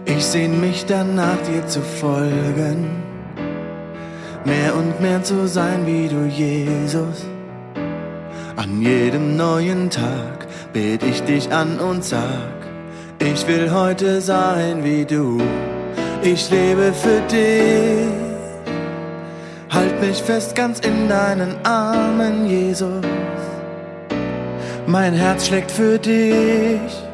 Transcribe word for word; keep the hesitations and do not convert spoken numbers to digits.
Ich sehn mich danach, dir zu folgen, mehr und mehr zu sein wie du, Jesus. An jedem neuen Tag bet ich dich an und sag, ich will heute sein wie du. Ich lebe für dich, halt mich fest ganz in deinen Armen, Jesus. Mein Herz schlägt für dich,